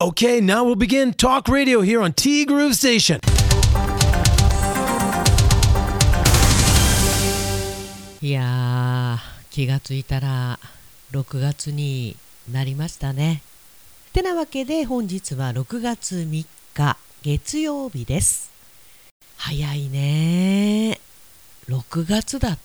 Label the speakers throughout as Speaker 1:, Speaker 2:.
Speaker 1: Okay, now we'll begin Talk Radio here on T Groove Station.
Speaker 2: いやー、気がついたら6月になりましたね。てなわけで本日は6月3日月曜日です。早いね。6月だって。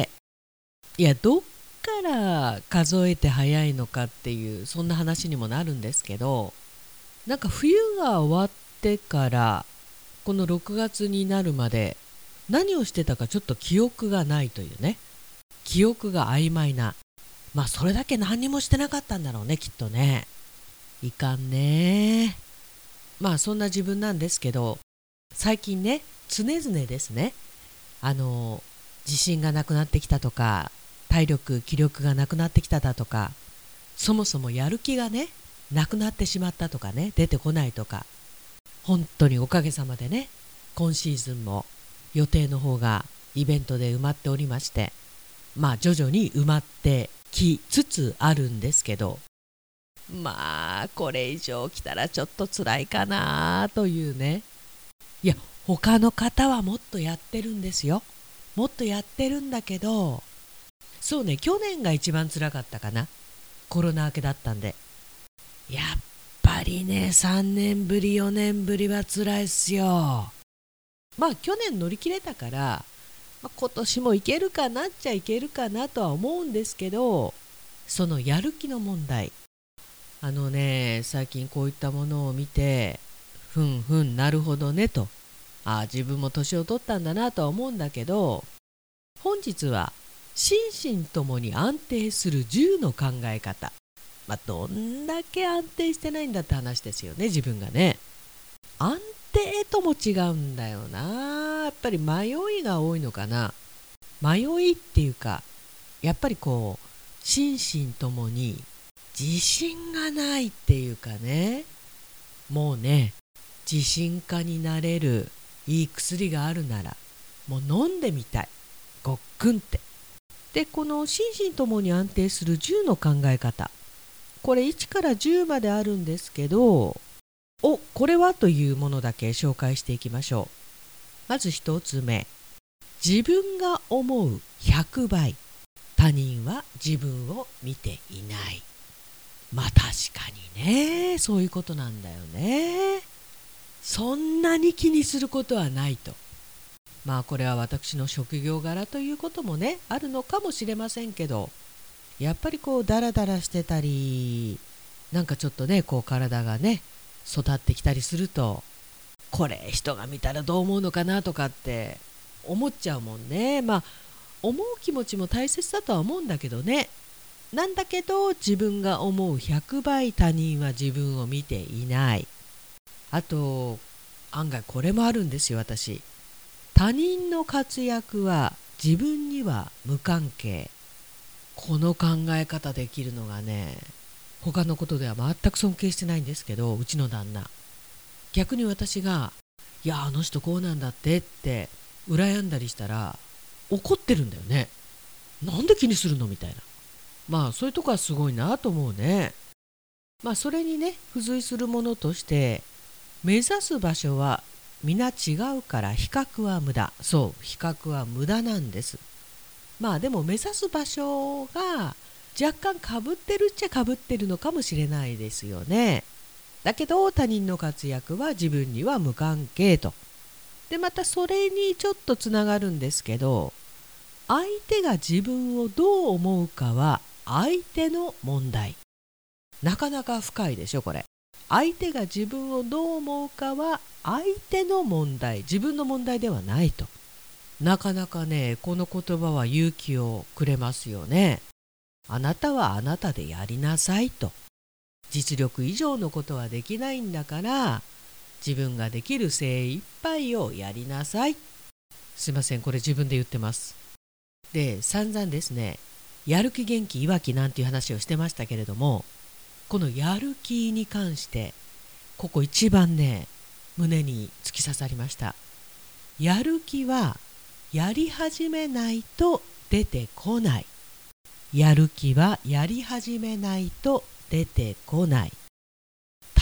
Speaker 2: いや、どっから数えて早いのかっていうそんな話にもなるんですけど、なんか冬が終わってからこの6月になるまで何をしてたかちょっと記憶がないというね。記憶が曖昧な。まあそれだけ何にもしてなかったんだろうね、きっとね。いかんね。まあそんな自分なんですけど、最近ね、常々ですね、自信がなくなってきたとか、体力気力がなくなってきただとか、そもそもやる気がねなくなってしまったとかね、出てこないとか、本当におかげさまでね、今シーズンも予定の方がイベントで埋まっておりまして、まあ徐々に埋まってきつつあるんですけど、まあこれ以上来たらちょっと辛いかなというね。いや、他の方はもっとやってるんですよ。もっとやってるんだけど、そうね、去年が一番辛かったかな。コロナ明けだったんで。やっぱりね、3年ぶり4年ぶりは辛いっすよ。まあ去年乗り切れたから、今年もいけるかなっちゃいけるかなとは思うんですけど、そのやる気の問題。最近こういったものを見て、ふんふんなるほどねと、自分も年を取ったんだなとは思うんだけど、本日は心身ともに安定する10の考え方。どんだけ安定してないんだって話ですよね、自分がね。安定とも違うんだよな。やっぱり迷いが多いのかな。迷いっていうか、やっぱりこう心身ともに自信がないっていうかね。もうね、自信家になれるいい薬があるならもう飲んでみたい、ごっくんって。で、この心身ともに安定する10の考え方、これ1から10まであるんですけど、これはというものだけ紹介していきましょう。まず1つ目、自分が思う100倍他人は自分を見ていない。確かにね、そういうことなんだよね。そんなに気にすることはないと。これは私の職業柄ということもね、あるのかもしれませんけど、やっぱりこうダラダラしてたり、なんかちょっとね、こう体がね育ってきたりすると、これ人が見たらどう思うのかなとかって思っちゃうもんね。思う気持ちも大切だとは思うんだけどね。なんだけど自分が思う100倍他人は自分を見ていない。あと案外これもあるんですよ、私。他人の活躍は自分には無関係。この考え方できるのがね、他のことでは全く尊敬してないんですけど、うちの旦那。逆に私が、いやあの人こうなんだって羨んだりしたら怒ってるんだよね。なんで気にするのみたいな。そういうとこはすごいなと思うね。それにね、付随するものとして、目指す場所は皆違うから比較は無駄。そう、比較は無駄なんです。でも目指す場所が若干かぶってるっちゃかぶってるのかもしれないですよね。だけど他人の活躍は自分には無関係と。でまたそれにちょっとつながるんですけど、相手が自分をどう思うかは相手の問題。なかなか深いでしょこれ。相手が自分をどう思うかは相手の問題、自分の問題ではないと。なかなかね、この言葉は勇気をくれますよね。あなたはあなたでやりなさいと。実力以上のことはできないんだから、自分ができる精一杯をやりなさい。すいません、これ自分で言ってます。で、散々ですね、やる気元気いわきなんていう話をしてましたけれども、このやる気に関して、ここ一番ね、胸に突き刺さりました。やる気はやり始めないと出てこない。やる気はやり始めないと出てこない。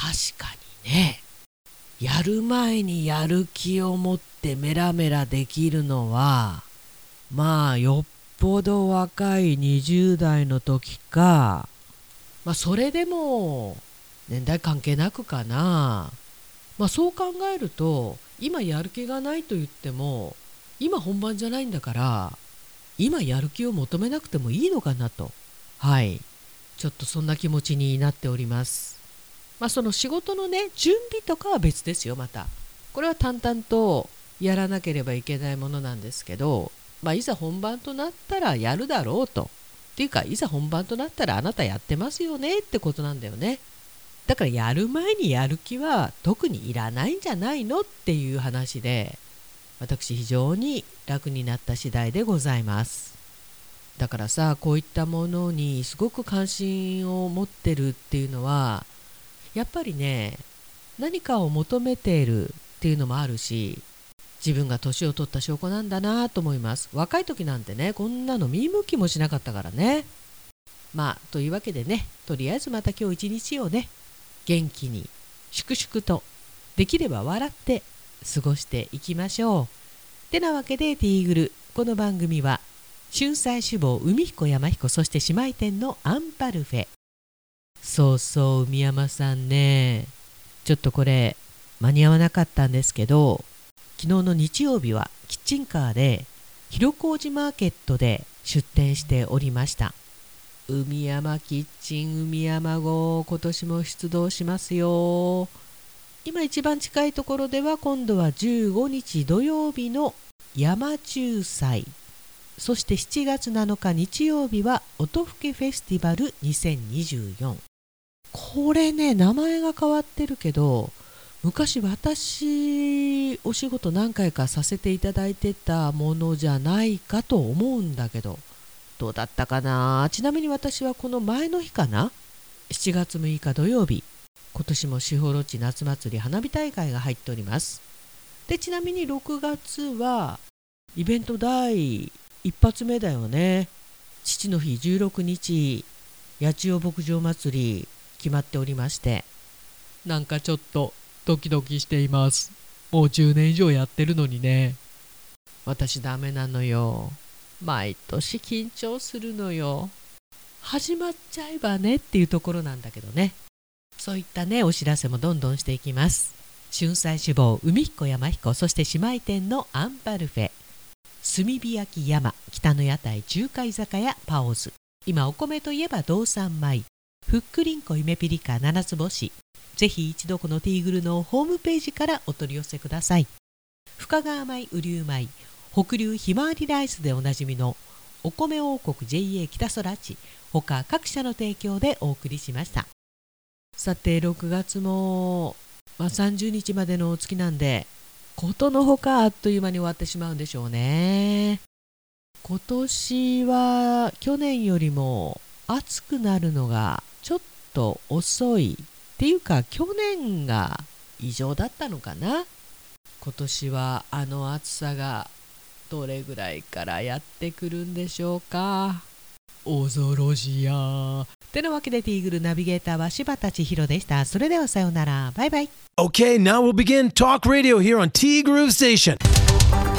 Speaker 2: かにね、やる前にやる気を持ってメラメラできるのは、まあよっぽど若い20代の時か、それでも年代関係なくかな。そう考えると、今やる気がないと言っても、今本番じゃないんだから、今やる気を求めなくてもいいのかなと、ちょっとそんな気持ちになっております。その仕事のね、準備とかは別ですよ。またこれは淡々とやらなければいけないものなんですけど、いざ本番となったらやるだろうと。っていうか、いざ本番となったらあなたやってますよねってことなんだよね。だからやる前にやる気は特にいらないんじゃないのっていう話で、私非常に楽になった次第でございます。だからさ、こういったものにすごく関心を持ってるっていうのは、やっぱりね、何かを求めているっていうのもあるし、自分が年を取った証拠なんだなと思います。若い時なんてね、こんなの見向きもしなかったからね。というわけでね、とりあえずまた今日一日をね、元気に粛々と、できれば笑って過ごしていきましょう。てなわけでティーグル、この番組は春菜志望海彦山彦、そして姉妹店のアンパルフェ。そうそう、海山さんね、ちょっとこれ間に合わなかったんですけど、昨日の日曜日はキッチンカーで広小路マーケットで出店しておりました。海山キッチン海山号、今年も出動しますよ。今一番近いところでは、今度は15日土曜日の山中祭、そして7月7日日曜日は音更フェスティバル2024。これね、名前が変わってるけど、昔私お仕事何回かさせていただいてたものじゃないかと思うんだけど、どうだったかな。ちなみに私はこの前の日かな、7月6日土曜日、今年も士幌地夏祭り花火大会が入っております。で、ちなみに6月はイベント第一発目だよね。父の日16日、八千代牧場祭り決まっておりまして、なんかちょっとドキドキしています。もう10年以上やってるのにね。私ダメなのよ。毎年緊張するのよ。始まっちゃえばねっていうところなんだけどね。そういったね、お知らせもどんどんしていきます。春菜志望海彦山彦、そして姉妹店のアンパルフェ、炭火焼き山、北の屋台中華居酒屋パオズ。今お米といえば道産米、ふっくりんこ夢ピリカ七つ星。ぜひ一度このティーグルのホームページからお取り寄せください。深川米、雨竜米、北流ひまわりライスでおなじみのお米王国 JA 北空地、他各社の提供でお送りしました。さて6月も、30日までのお月なんで、ことのほかあっという間に終わってしまうんでしょうね。今年は去年よりも暑くなるのがちょっと遅いっていうか、去年が異常だったのかな。今年はあの暑さがどれぐらいからやってくるんでしょうか。恐ろしや。てなわけでティーグルナビゲーターは柴田千尋でした。それではさようなら。バイバイ。
Speaker 1: Okay, now we'll begin Talk Radio here on T Groove Station.